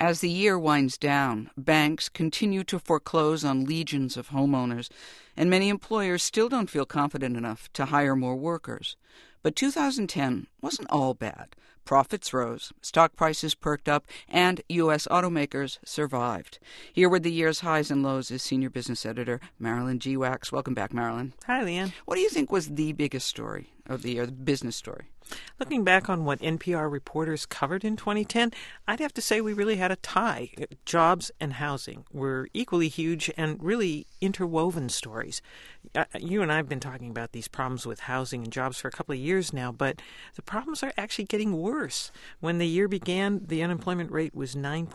As the year winds down, banks continue to foreclose on legions of homeowners, and many employers still don't feel confident enough to hire more workers. But 2010 wasn't all bad. Profits rose, stock prices perked up, and U.S. automakers survived. Here with the year's highs and lows is senior business editor Marilyn G. Wax. Welcome back, Marilyn. Hi, Leanne. What do you think was the biggest story of the year, the business story? Looking back on what NPR reporters covered in 2010, I'd have to say we really had a tie. Jobs and housing were equally huge and really interwoven stories. You and I have been talking about these problems with housing and jobs for a couple of years now, but the problems are actually getting worse. When the year began, the unemployment rate was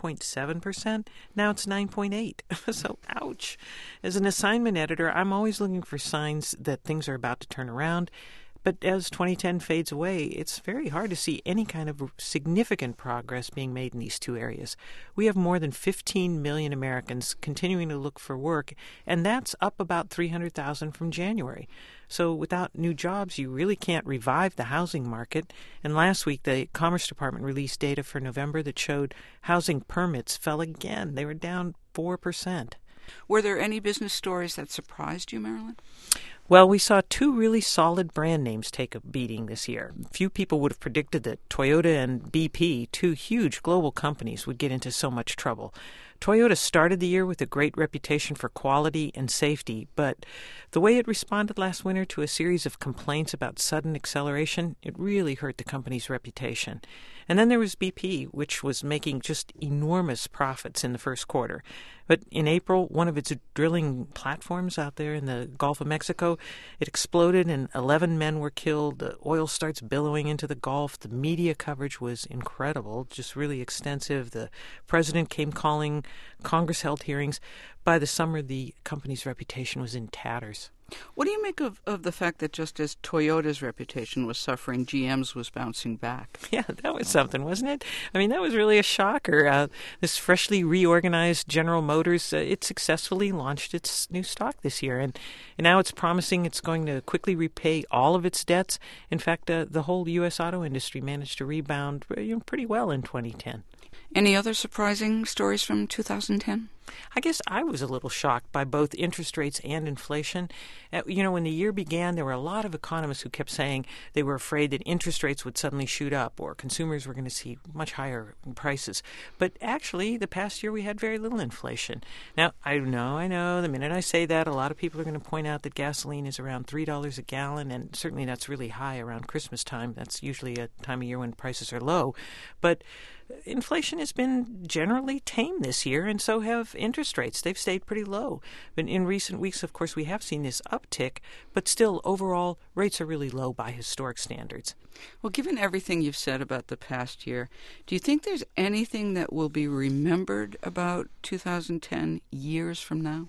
9.7%. Now it's 9.8%. So, ouch. As an assignment editor, I'm always looking for signs that things are about to turn around. But as 2010 fades away, it's very hard to see any kind of significant progress being made in these two areas. We have more than 15 million Americans continuing to look for work, and that's up about 300,000 from January. So without new jobs, you really can't revive the housing market. And last week, the Commerce Department released data for November that showed housing permits fell again. They were down 4%. Were there any business stories that surprised you, Marilyn? Well, we saw two really solid brand names take a beating this year. Few people would have predicted that Toyota and BP, two huge global companies, would get into so much trouble. Toyota started the year with a great reputation for quality and safety, but the way it responded last winter to a series of complaints about sudden acceleration, it really hurt the company's reputation. And then there was BP, which was making just enormous profits in the first quarter. But in April, one of its drilling platforms out there in the Gulf of Mexico, it exploded and 11 men were killed. The oil starts billowing into the Gulf. The media coverage was incredible, just really extensive. The president came calling. Congress held hearings. By the summer, the company's reputation was in tatters. What do you make of the fact that just as Toyota's reputation was suffering, GM's was bouncing back? Yeah, that was something, wasn't it? I mean, that was really a shocker. This freshly reorganized General Motors, it successfully launched its new stock this year. And now it's promising it's going to quickly repay all of its debts. In fact, the whole U.S. auto industry managed to rebound pretty well in 2010. Any other surprising stories from 2010? I guess I was a little shocked by both interest rates and inflation. When the year began, there were a lot of economists who kept saying they were afraid that interest rates would suddenly shoot up or consumers were going to see much higher prices. But actually, the past year we had very little inflation. Now, I know, the minute I say that, a lot of people are going to point out that gasoline is around $3 a gallon, and certainly that's really high around Christmas time. That's usually a time of year when prices are low. But inflation has been generally tame this year, and so have interest rates. They've stayed pretty low. But in recent weeks, of course, we have seen this uptick, but still, overall, rates are really low by historic standards. Well, given everything you've said about the past year, do you think there's anything that will be remembered about 2010 years from now?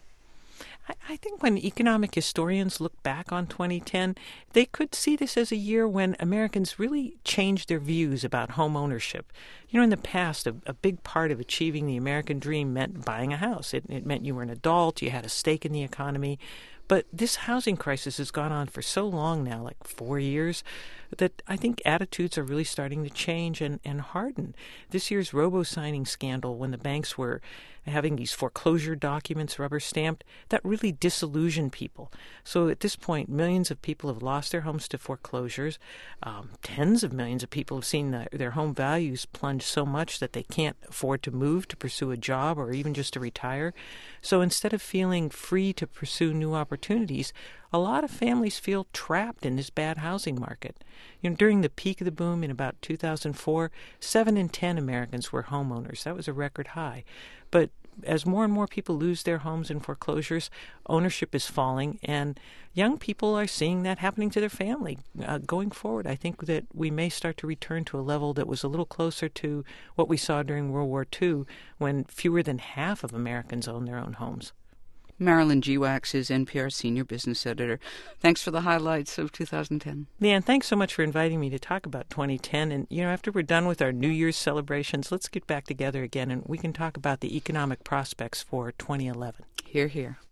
I think when economic historians look back on 2010, they could see this as a year when Americans really changed their views about home ownership. In the past, a big part of achieving the American dream meant buying a house. It meant you were an adult, you had a stake in the economy. But this housing crisis has gone on for so long now, like 4 years, that I think attitudes are really starting to change and harden. This year's robo-signing scandal, when the banks were having these foreclosure documents rubber-stamped, that really disillusioned people. So at this point, millions of people have lost their homes to foreclosures. Tens of millions of people have seen their home values plunge so much that they can't afford to move to pursue a job or even just to retire. So instead of feeling free to pursue new opportunities, a lot of families feel trapped in this bad housing market. During the peak of the boom in about 2004, 7 in 10 Americans were homeowners. That was a record high. But as more and more people lose their homes in foreclosures, ownership is falling, and young people are seeing that happening to their family. Going forward, I think that we may start to return to a level that was a little closer to what we saw during World War II, when fewer than half of Americans owned their own homes. Marilyn G. Wax is NPR's senior business editor. Thanks for the highlights of 2010. Leanne, thanks so much for inviting me to talk about 2010. And, after we're done with our New Year's celebrations, let's get back together again and we can talk about the economic prospects for 2011. Hear, hear.